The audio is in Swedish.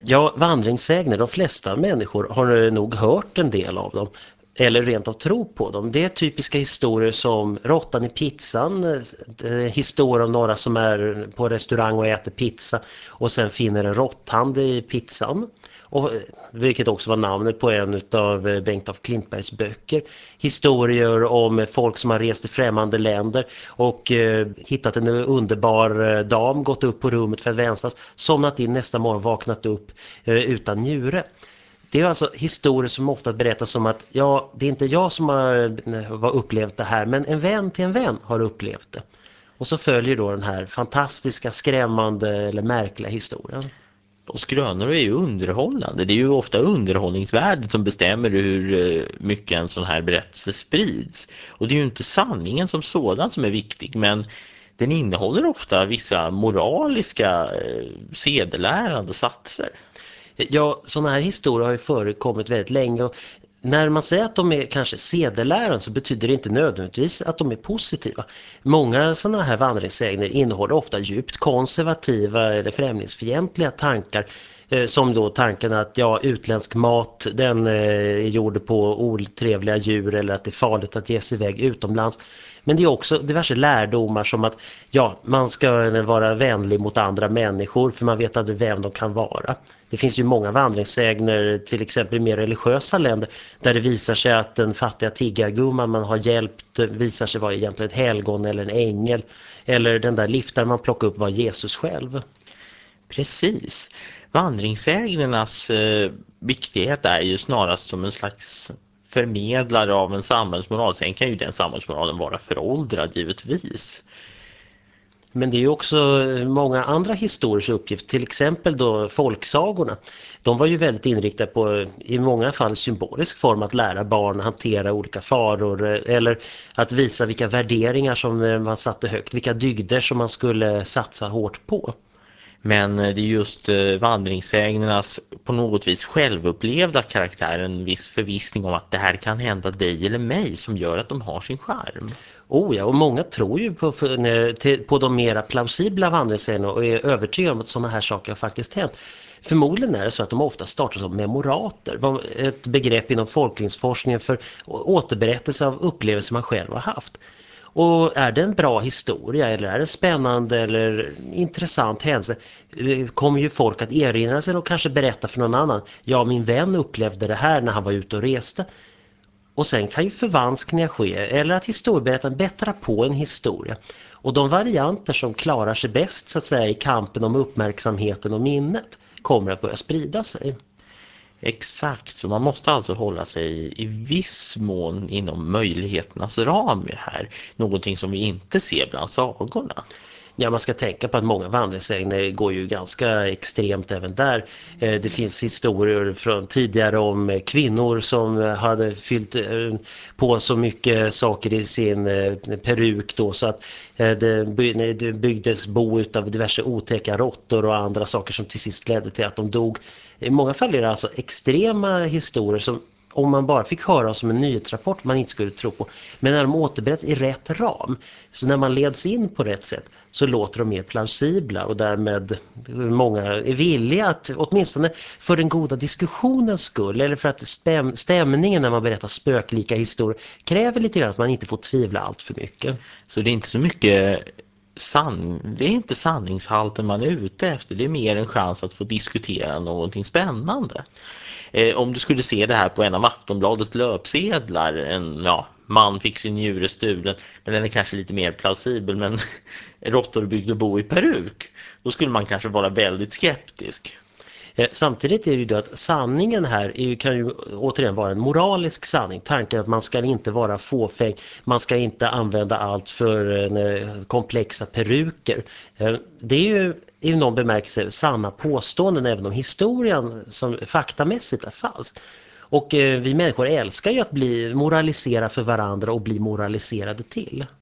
Ja, vandringssägner, de flesta människor har nog hört en del av dem eller rent av tro på dem. Det är typiska historier som råttan i pizzan, historier om några som är på restaurang och äter pizza och sen finner en råtthand i pizzan. Och, vilket också var namnet på en av Bengt af Klintbergs böcker. Historier om folk som har rest till främmande länder och hittat en underbar dam, gått upp på rummet för att vänslas, somnat in nästa morgon, vaknat upp utan njure. Det är alltså historier som ofta berättas som att ja, det är inte jag som har upplevt det här, men en vän till en vän har upplevt det. Och så följer då den här fantastiska, skrämmande eller märkliga historien. Och skrönor är ju underhållande. Det är ju ofta underhållningsvärdet som bestämmer hur mycket en sån här berättelse sprids. Och det är ju inte sanningen som sådan som är viktig, men den innehåller ofta vissa moraliska, sedelärande satser. Ja, sådana här historier har ju förekommit väldigt länge och när man säger att de är kanske sedelärande så betyder det inte nödvändigtvis att de är positiva. Många sådana här vandringssägner innehåller ofta djupt konservativa eller främlingsfientliga tankar som då tanken att ja, utländsk mat den är gjord på otrevliga djur eller att det är farligt att ge sig iväg utomlands. Men det är också diverse lärdomar som att ja, man ska vara vänlig mot andra människor för man vet aldrig vem de kan vara. Det finns ju många vandringssägner, till exempel i mer religiösa länder, där det visar sig att den fattiga tiggargumman man har hjälpt visar sig vara egentligen ett helgon eller en ängel. Eller den där liftaren man plockar upp var Jesus själv. Precis. Vandringssägnernas viktighet är ju snarast som en slags förmedlare av en samhällsmoral. Sen kan ju den samhällsmoralen vara föråldrad givetvis. Men det är ju också många andra historiers uppgift, till exempel då folksagorna. De var ju väldigt inriktade på i många fall symbolisk form att lära barn att hantera olika faror eller att visa vilka värderingar som man satte högt, vilka dygder som man skulle satsa hårt på. Men det är just vandringssägnernas på något vis självupplevda karaktär, en viss förvissning om att det här kan hända dig eller mig som gör att de har sin charm. Oh ja, och många tror ju på de mera plausibla vandringssägnerna och är övertygade om att sådana här saker har faktiskt hänt. Förmodligen är det så att de ofta startar som memorater, ett begrepp inom folklivsforskningen för återberättelse av upplevelser man själv har haft. Och är det en bra historia eller är det spännande eller intressant händelse kommer ju folk att erinra sig och kanske berätta för någon annan. Ja, min vän upplevde det här när han var ute och reste. Och sen kan ju förvanskningar ske eller att historieberättaren bättrar på en historia. Och de varianter som klarar sig bäst så att säga i kampen om uppmärksamheten och minnet kommer att börja sprida sig. Exakt, så man måste alltså hålla sig i viss mån inom möjligheternas ram här. Någonting som vi inte ser bland sagorna. Ja, man ska tänka på att många vandringssägner går ju ganska extremt även där. Det finns historier från tidigare om kvinnor som hade fyllt på så mycket saker i sin peruk då så att det byggdes bo utav diverse otäcka råttor och andra saker som till sist ledde till att de dog. I många fall är det alltså extrema historier som om man bara fick höra som en nyhetsrapport man inte skulle tro på. Men när de återberättas i rätt ram, så när man leds in på rätt sätt så låter de mer plausibla och därmed många är villiga att åtminstone för den goda diskussionens skull eller för att stämningen när man berättar spöklika historier kräver lite grann att man inte får tvivla allt för mycket. Så det är inte så mycket det är inte sanningshalten man är ute efter, det är mer en chans att få diskutera någonting spännande. Om du skulle se det här på en av Aftonbladets löpsedlar, en man fick sin njure stulen, men den är kanske lite mer plausibel, men råttor byggde bo i peruk, då skulle man kanske vara väldigt skeptisk. Samtidigt är det ju då att sanningen här kan ju återigen vara en moralisk sanning. Tanken att man ska inte vara fåfäng, man ska inte använda allt för komplexa peruker. Det är ju i någon bemärkelse sanna påståenden även om historien som faktamässigt är falsk. Och vi människor älskar ju att bli moraliserade för varandra och bli moraliserade till.